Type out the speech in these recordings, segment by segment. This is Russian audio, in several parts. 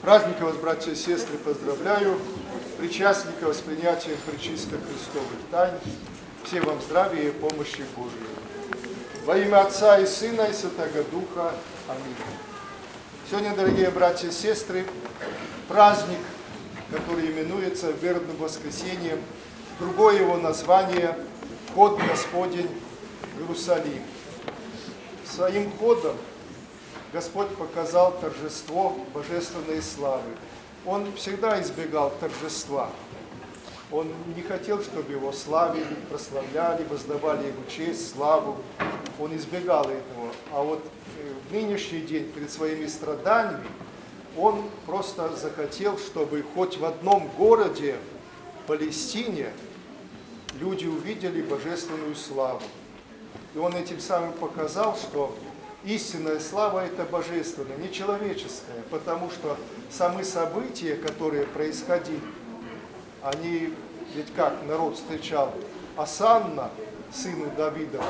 Праздника вас, братья и сестры, поздравляю. Причастника воспринятия пречисто Христовых тайн. Всем вам здравия и помощи Божией. Во имя Отца и Сына и Святого Духа. Аминь. Сегодня, дорогие братья и сестры, праздник, который именуется вербным воскресением. Другое его название – Ход Господень в Иерусалим. Своим ходом Господь показал торжество божественной славы. Он всегда избегал торжества. Он не хотел, чтобы его славили, прославляли, воздавали ему честь, славу. Он избегал этого. А вот в нынешний день, перед своими страданиями, он просто захотел, чтобы хоть в одном городе, Палестине, люди увидели божественную славу. И он этим самым показал, что истинная слава – это божественная, не человеческая, потому что самые события, которые происходили, они, ведь как народ встречал Осанна, сыну Давида,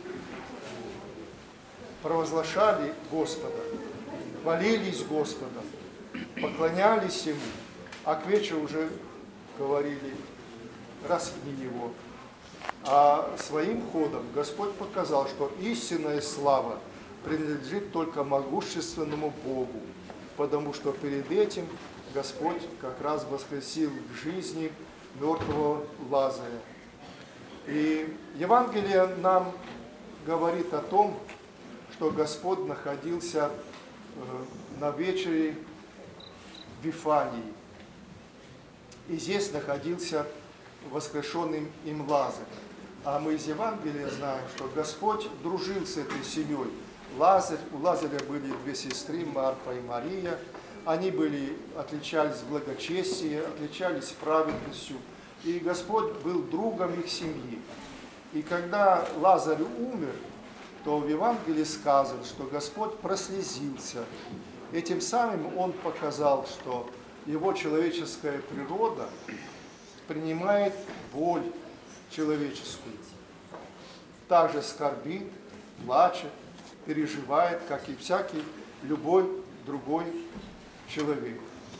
провозглашали Господа, молились Господом, поклонялись Ему, а к вечеру уже говорили: распни его. А своим ходом Господь показал, что истинная слава принадлежит только могущественному Богу, потому что перед этим Господь как раз воскресил к жизни мертвого Лазаря. И Евангелие нам говорит о том, что Господь находился на вечере в Вифании. И здесь находился воскрешенным им Лазарь. А мы из Евангелия знаем, что Господь дружил с этой семьей. У Лазаря были две сестры, Марфа и Мария. Они отличались благочестием, отличались праведностью. И Господь был другом их семьи. И когда Лазарь умер, то в Евангелии сказано, что Господь прослезился. Этим самым Он показал, что Его человеческая природа принимает боль человеческую. Также скорбит, плачет, переживает, как и всякий любой другой человек.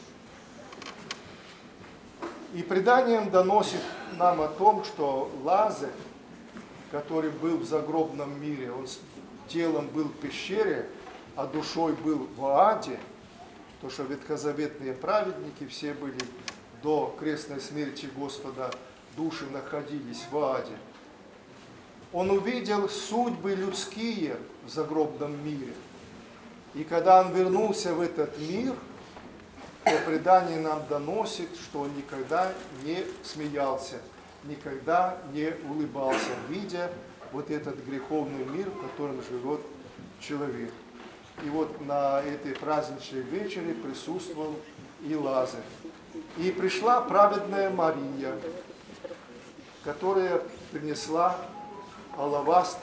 И преданием доносит нам о том, что Лазарь, который был в загробном мире, он телом был в пещере, а душой был в Аде, то, что ветхозаветные праведники все были до крестной смерти Господа, души находились в Аде. Он увидел судьбы людские в загробном мире. И когда он вернулся в этот мир, то предание нам доносит, что он никогда не смеялся, никогда не улыбался, видя вот этот греховный мир, в котором живет человек. И вот на этой праздничной вечере присутствовал и Лазарь. И пришла праведная Мария, которая принесла алавастр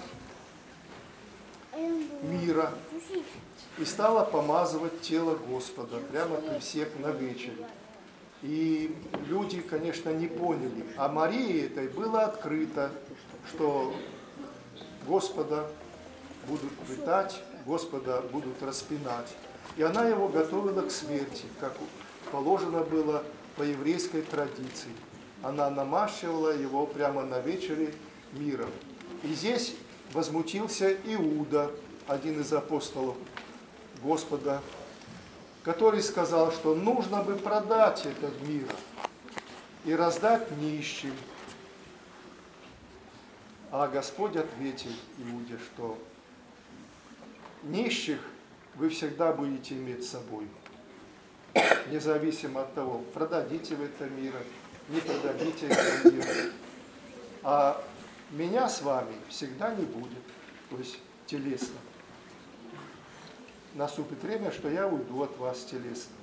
мира и стала помазывать тело Господа прямо при всех на вечере. И люди, конечно, не поняли. А Марии этой было открыто, что Господа будут пытать, Господа будут распинать. И она его готовила к смерти, как положено было по еврейской традиции. Она намащивала его прямо на вечере мира. И здесь возмутился Иуда, один из апостолов Господа, который сказал, что нужно бы продать этот мир и раздать нищим. А Господь ответил Иуде, что нищих вы всегда будете иметь с собой, независимо от того, продадите вы это мир, не продадите это мир. А меня с вами всегда не будет, то есть телесно. Наступит время, что я уйду от вас телесно.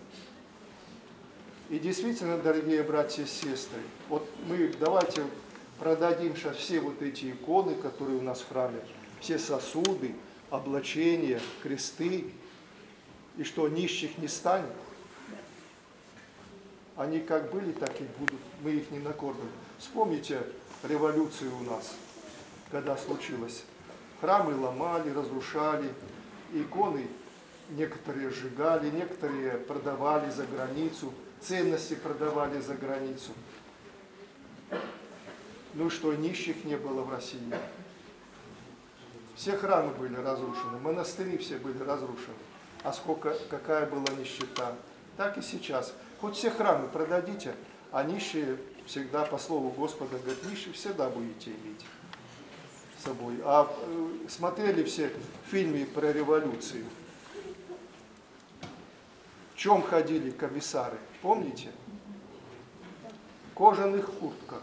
И действительно, дорогие братья и сестры, вот мы давайте продадим сейчас все вот эти иконы, которые у нас в храме, все сосуды, облачения, кресты, и что нищих не станет. Они как были, так и будут. Мы их не накормим. Вспомните революцию у нас, когда случилось. Храмы ломали, разрушали, иконы некоторые сжигали, некоторые продавали за границу, ценности продавали за границу. Ну что, нищих не было в России. Все храмы были разрушены, монастыри все были разрушены. А какая была нищета. Так и сейчас. Хоть все храмы продадите, а нищие всегда, по слову Господа, говорит, нищих всегда будете иметь с собой. А смотрели все фильмы про революцию? В чем ходили комиссары? Помните? В кожаных куртках.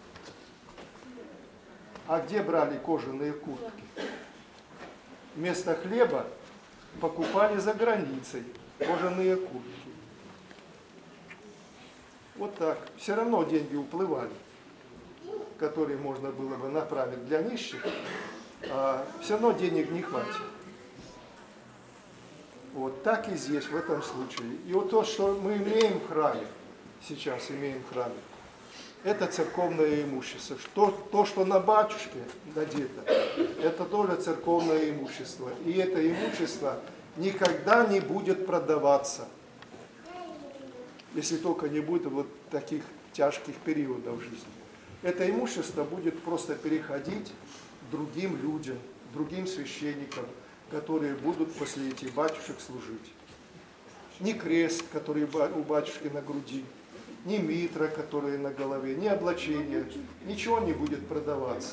А где брали кожаные куртки? Вместо хлеба покупали за границей кожаные куртки. Вот так. Все равно деньги уплывали, которые можно было бы направить для нищих, а все равно денег не хватит. Вот так и здесь, в этом случае. И вот то, что мы имеем в храме, сейчас имеем в храме, это церковное имущество. То, что на батюшке надето, это тоже церковное имущество. И это имущество никогда не будет продаваться, если только не будет вот таких тяжких периодов в жизни. Это имущество будет просто переходить другим людям, другим священникам, которые будут после этих батюшек служить. Ни крест, который у батюшки на груди, ни митра, которые на голове, ни облачение, ничего не будет продаваться.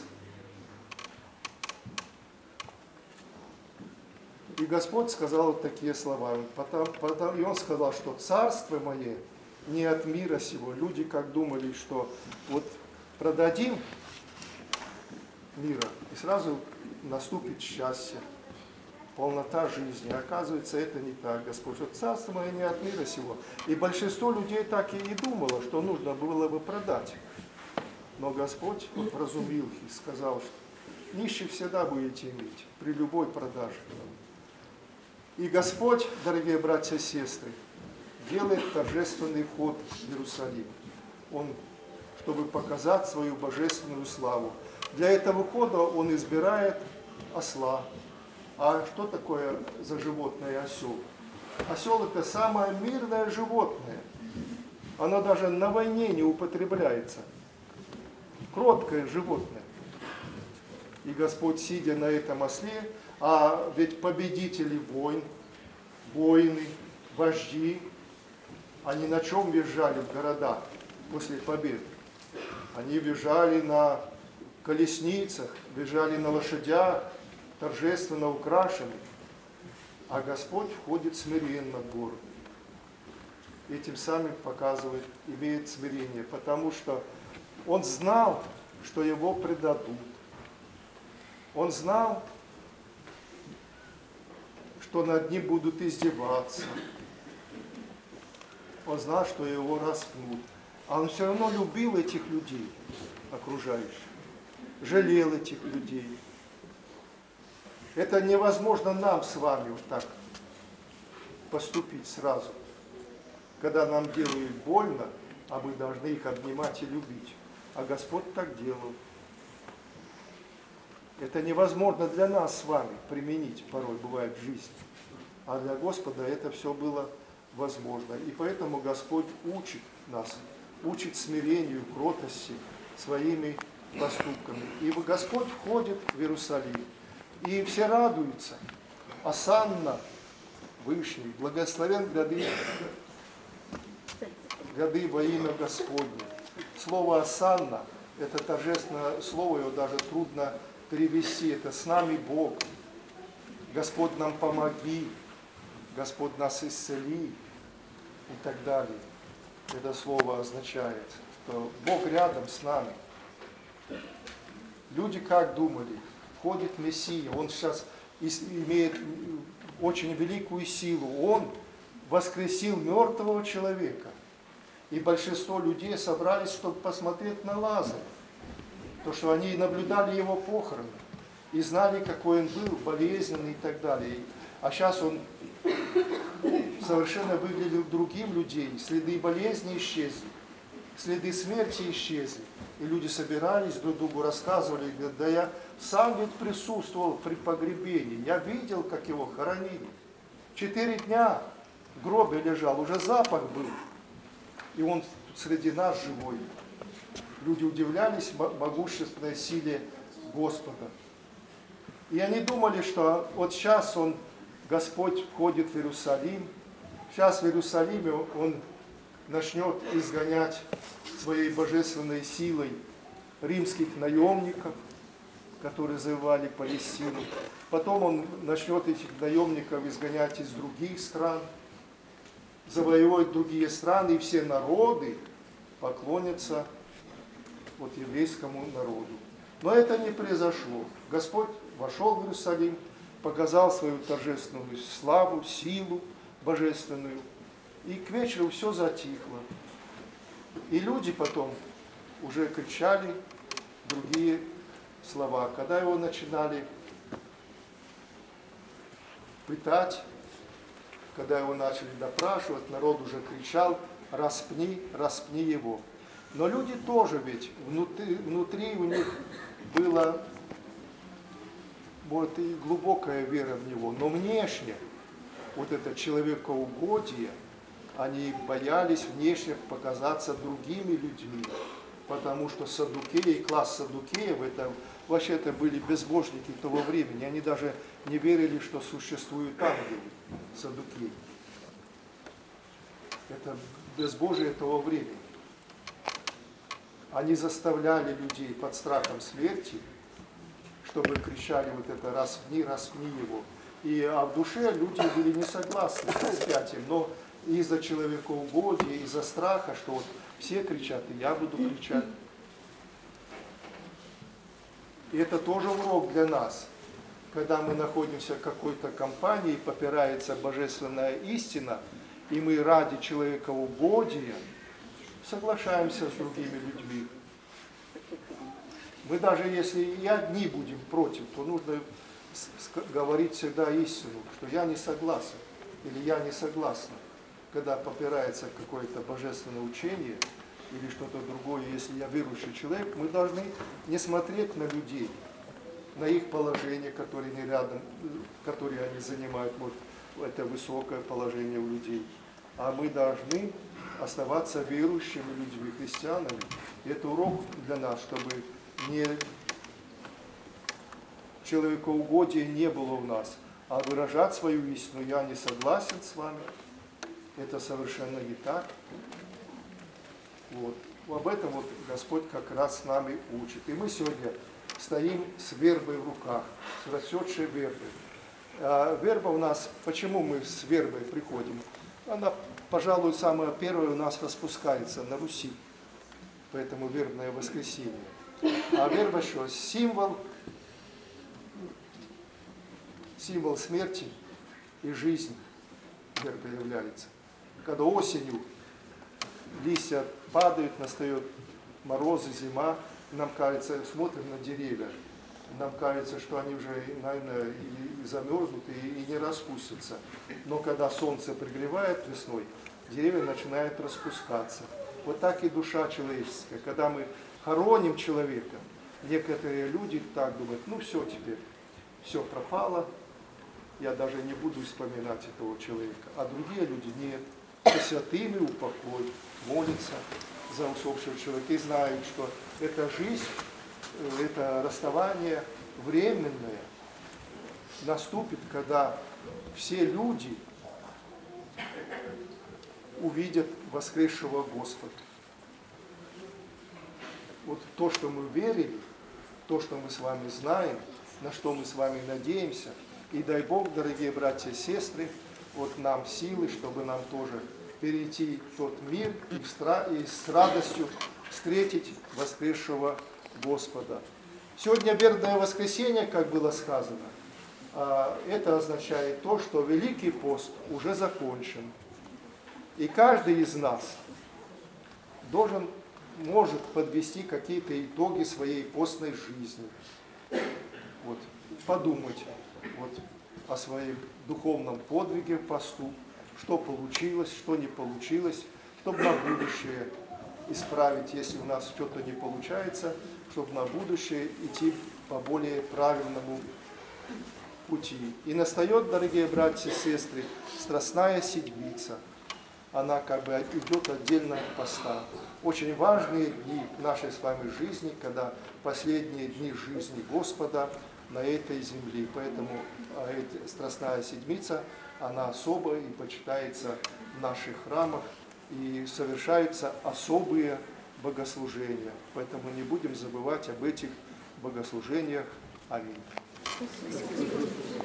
И Господь сказал вот такие слова. И Он сказал, что царство мое не от мира сего. Люди как думали, что вот продадим мира, и сразу наступит счастье, полнота жизни. Оказывается, это не так, Господь. Что царство мое не от мира сего. И большинство людей так и думало, что нужно было бы продать. Но Господь вразумил их и сказал, что нищих всегда будете иметь при любой продаже. И Господь, дорогие братья и сестры, делает торжественный вход в Иерусалим. Он, чтобы показать свою божественную славу. Для этого входа Он избирает осла. А что такое за животное осел? Осел – это самое мирное животное. Оно даже на войне не употребляется. Кроткое животное. И Господь, сидя на этом осле, а ведь победители войн, воины, вожди, они на чем въезжали в города после победы? Они въезжали на колесницах, въезжали на лошадях, торжественно украшены, а Господь входит смиренно в город. И тем самым показывает, имеет смирение, потому что Он знал, что Его предадут. Он знал, что над Ним будут издеваться. Он знал, что Его распнут. А Он все равно любил этих людей, окружающих, жалел этих людей. Это невозможно нам с вами вот так поступить сразу. Когда нам делают больно, а мы должны их обнимать и любить. А Господь так делал. Это невозможно для нас с вами применить, порой бывает в жизни. А для Господа это все было возможно. И поэтому Господь учит нас, учит смирению, кротости своими поступками. И Господь входит в Иерусалим. И все радуются. Осанна Вышний, благословен гряды во имя Господне. Слово «осанна» – это торжественное слово, его даже трудно перевести. Это «с нами Бог», «Господь нам помоги», «Господь нас исцели» и так далее. Это слово означает, что Бог рядом с нами. Люди как думали? Входит Мессия, Он сейчас имеет очень великую силу. Он воскресил мертвого человека. И большинство людей собрались, чтобы посмотреть на Лазаря. То, что они наблюдали его похороны и знали, какой он был, болезненный и так далее. А сейчас он совершенно выглядел другим людям. Следы болезни исчезли, следы смерти исчезли. И люди собирались, друг другу рассказывали, говорят, да я сам ведь присутствовал при погребении, я видел, как его хоронили. 4 дня в гробе лежал, уже запах был. И он среди нас живой. Люди удивлялись могущественной силе Господа. И они думали, что вот сейчас Господь входит в Иерусалим, сейчас в Иерусалиме Он начнет изгонять своей божественной силой римских наемников, которые завоевали Палестину. Потом Он начнет этих наемников изгонять из других стран, завоевывать другие страны, и все народы поклонятся еврейскому народу. Но это не произошло. Господь вошел в Иерусалим, показал свою торжественную славу, силу божественную, и к вечеру все затихло. И люди потом уже кричали другие слова. Когда его начинали пытать, когда его начали допрашивать, народ уже кричал: распни, распни его. Но люди тоже ведь, внутри у них была и глубокая вера в него, но внешне, это человекоугодие, они боялись внешне показаться другими людьми, потому что саддукеи, класс саддукеев, это были безбожники того времени, они даже не верили, что существуют ангелы, саддукеи. Это безбожие того времени. Они заставляли людей под страхом смерти, чтобы кричали распни, распни его. А в душе люди были не согласны с распятием, но из-за человекоугодия, из-за страха, что все кричат, и я буду кричать. И это тоже урок для нас. Когда мы находимся в какой-то компании, попирается божественная истина, и мы ради человекоугодия соглашаемся с другими людьми. Мы даже если и одни будем против, то нужно говорить всегда истину, что я не согласен или я не согласна. Когда попирается какое-то божественное учение или что-то другое, если я верующий человек, мы должны не смотреть на людей, на их положение, которые не рядом, которые они занимают, может, это высокое положение у людей. А мы должны оставаться верующими людьми, христианами. И это урок для нас, чтобы человекоугодие не было у нас, а выражать свою истину: я не согласен с вами, это совершенно не так. Об этом Господь как раз с нами учит. И мы сегодня стоим с вербой в руках, с расцветшей вербой. Верба у нас, почему мы с вербой приходим? Она, пожалуй, самая первая у нас распускается на Руси, поэтому вербное воскресенье. А верба что? Символ смерти и жизни верба является. Когда осенью листья падают, настает морозы, зима, нам кажется, смотрим на деревья, нам кажется, что они уже, наверное, и замерзнут, и не распустятся. Но когда солнце пригревает весной, деревья начинают распускаться. Вот так и душа человеческая. Когда мы хороним человека, некоторые люди так думают: все теперь, все пропало, я даже не буду вспоминать этого человека. А другие люди нет. Со святыми упокой, молятся за усопшего человека и знают, что эта жизнь, это расставание временное наступит, когда все люди увидят воскресшего Господа. То, что мы верили, то, что мы с вами знаем, на что мы с вами надеемся, и дай Бог, дорогие братья и сестры, нам силы, чтобы нам тоже перейти в тот мир и с радостью встретить воскресшего Господа. Сегодня вербное воскресенье, как было сказано, это означает то, что Великий пост уже закончен. И каждый из нас может подвести какие-то итоги своей постной жизни. Подумать о своем духовном подвиге в посту, что получилось, что не получилось, чтобы на будущее исправить, если у нас что-то не получается, чтобы на будущее идти по более правильному пути. И настает, дорогие братья и сестры, Страстная Седмица. Она как бы идет отдельно от поста. Очень важные дни нашей с вами жизни, когда последние дни жизни Господа на этой земле. Поэтому Страстная Седмица, она особо и почитается в наших храмах, и совершаются особые богослужения. Поэтому не будем забывать об этих богослужениях. Аминь.